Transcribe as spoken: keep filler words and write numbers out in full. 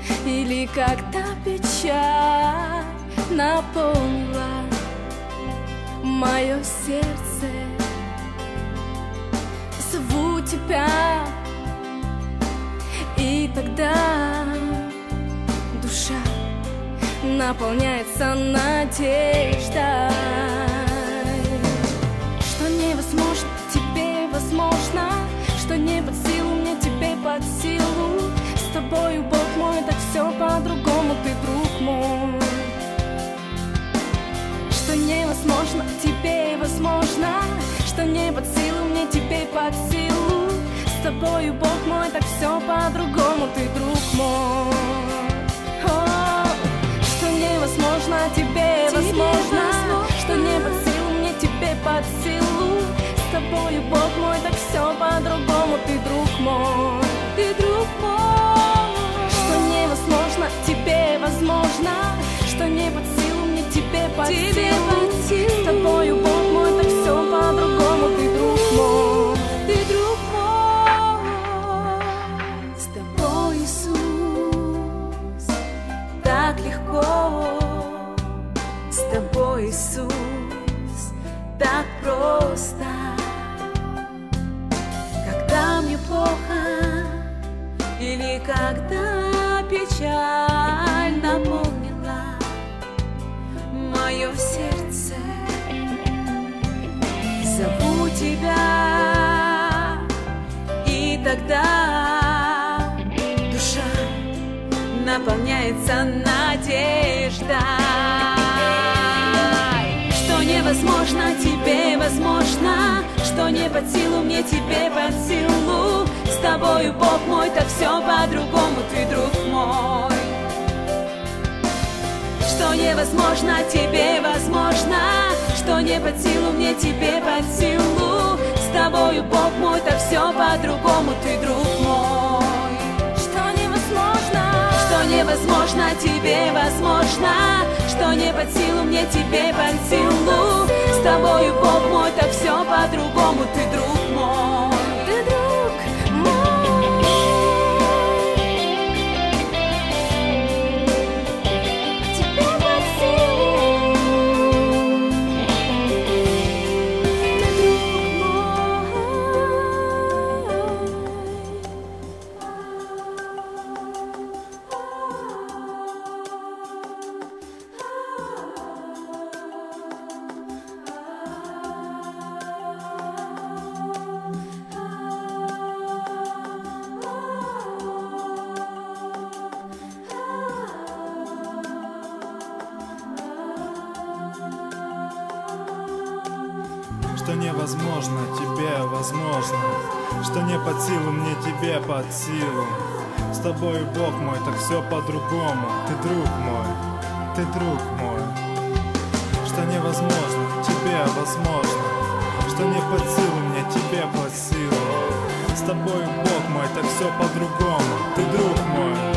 Или когда печаль наполнила мое сердце, зову тебя, и тогда душа наполняется надеждой, что невозможно тебе возможно, что не под силу мне тебе под силу. С тобою, Бог мой, так все по-другому, ты друг мой. Что невозможно тебе возможно, что не под силу мне тебе под силу. С тобою, Бог мой, так все по-другому, ты друг мой. О, что невозможно тебе возможно, что не под силу мне тебе под силу. С тобою, Бог мой, так все по-другому, ты друг мой, ты друг мой. Что невозможно тебе возможно, что не под силу мне тебе под силу. С тобою, Бог мой, так все по-другому, ты друг мой, ты друг мой. С тобой, Иисус, так легко. С тобой, Иисус, так просто. Когда мне плохо или когда печаль наполнила мое сердце, зову тебя, и тогда душа наполняется надеждой. Что невозможно тебе возможно, что не под силу мне тебе под силу. С тобою, Бог мой, так все по-другому, ты друг мой. Что невозможно тебе возможно, что не под силу мне тебе под силу. С тобою, Бог мой, так все по-другому, ты друг мой. Что невозможно, что невозможно тебе возможно, что не под силу мне тебе под силу. С тобою, Бог мой, так все по-другому, ты друг мой, ты друг мой. Тебе под силу, ты друг мой. Что невозможно тебе возможно, что не под силу мне тебе под силу. С тобой, Бог мой, так все по-другому, ты друг мой, ты друг мой. Что невозможно тебе возможно, что не под силу мне тебе под силу. С тобой, Бог мой, так все по-другому, ты друг мой.